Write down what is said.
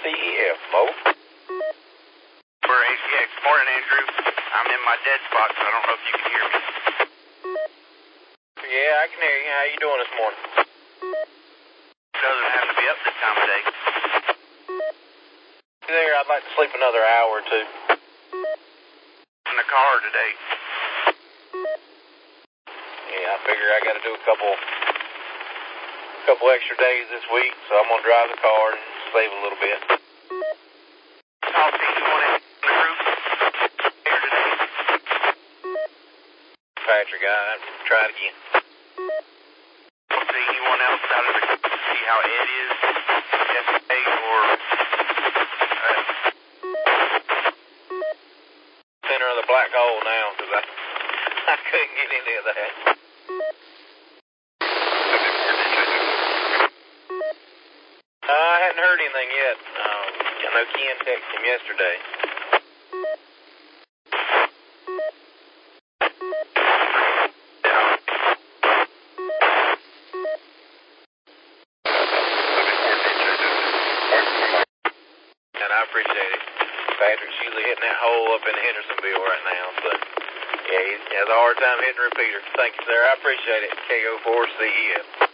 CEF, Mo. For ACX. Morning, Andrew. I'm in my dead spot, so I don't know if you can hear me. Yeah, I can hear you. How you doing this morning? Doesn't have to be up this time of day. There, I'd like to sleep another hour or two. In the car today. Yeah, I figure I got to do a couple extra days this week, so I'm going to drive the car and save a little bit. I'll see anyone in the group here today. Patrick, I have to try it again. I'll see anyone else out of the group to see how Ed is yesterday or center of the black hole now, because I couldn't get any of that. I hadn't heard anything yet. I know Ken texted him yesterday. And I appreciate it. Patrick's usually hitting that hole up in Hendersonville right now, so yeah, he has a hard time hitting repeater. Thank you, sir. I appreciate it. KO4CEF.